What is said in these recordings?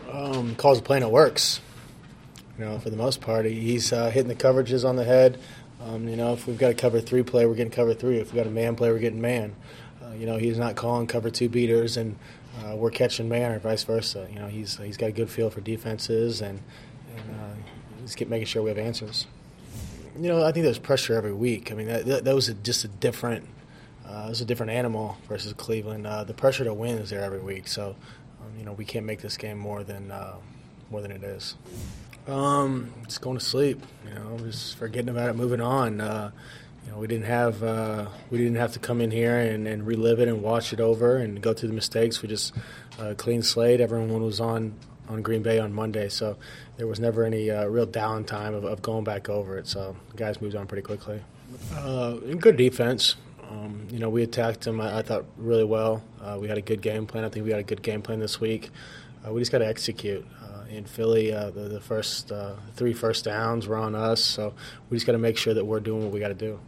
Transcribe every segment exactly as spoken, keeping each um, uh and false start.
Um, calls the play and it works. You know, for the most part, he's uh, hitting the coverages on the head. Um, you know, if we've got a cover three play, we're getting cover three. If we've got a man play, we're getting man. Uh, you know, he's not calling cover two beaters, and uh, we're catching man, or vice versa. You know, he's he's got a good feel for defenses, and, and uh, he's get, making sure we have answers. You know, I think there's pressure every week. I mean, that, that, that was a, just a different, uh, it was a different animal versus Cleveland. Uh, the pressure to win is there every week, so um, you know, we can't make this game more than uh, more than it is. Um, just going to sleep. You know, just forgetting about it, moving on. Uh, you know, we didn't have uh, we didn't have to come in here and, and relive it and watch it over and go through the mistakes. We just uh, clean slate. Everyone was on. on Green Bay on Monday, so there was never any uh, real downtime of, of going back over it. So the guys moved on pretty quickly. Uh, good defense. Um, you know, we attacked them, I, I thought, really well. Uh, we had a good game plan. I think we had a good game plan this week. Uh, we just got to execute. Uh, in Philly, uh, the, the first uh, three first downs were on us, so we just got to make sure that we're doing what we got to do.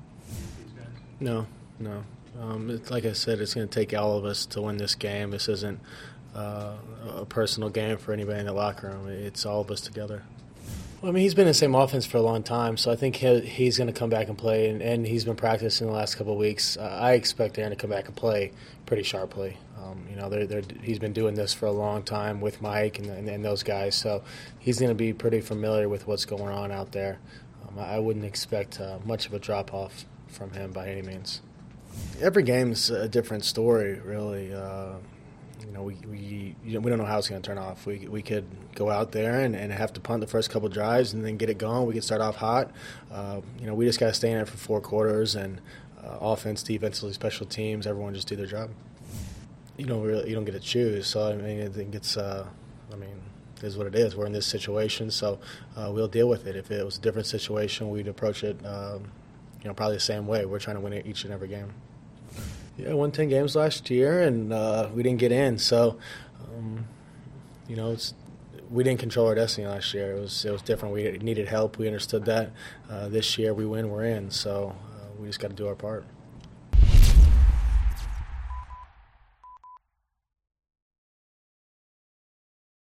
No, no. Um, it's, like I said, it's going to take all of us to win this game. This isn't Uh, a personal game for anybody in the locker room. It's all of us together. Well, I mean, he's been in the same offense for a long time, so I think he, he's going to come back and play, and, and he's been practicing the last couple of weeks. Uh, I expect Aaron to come back and play pretty sharply. Um, you know, they're, they're, he's been doing this for a long time with Mike and, and, and those guys, so he's going to be pretty familiar with what's going on out there. Um, I wouldn't expect uh, much of a drop-off from him by any means. Every game's a different story, really. Uh, You know, we we you know, we don't know how it's going to turn off. We we could go out there and, and have to punt the first couple drives and then get it going. We could start off hot. Uh, you know, we just got to stay in it for four quarters and uh, offense, defensively, special teams, everyone just do their job. You don't really you don't get to choose. So I mean, I think it's uh, I mean, it is what it is. We're in this situation, so uh, we'll deal with it. If it was a different situation, we'd approach it, um, you know, probably the same way. We're trying to win it each and every game. Yeah, won ten games last year, and uh, we didn't get in. So, um, you know, it's, we didn't control our destiny last year. It was it was different. We needed help. We understood that. Uh, this year, we win, we're in. So uh, we just got to do our part.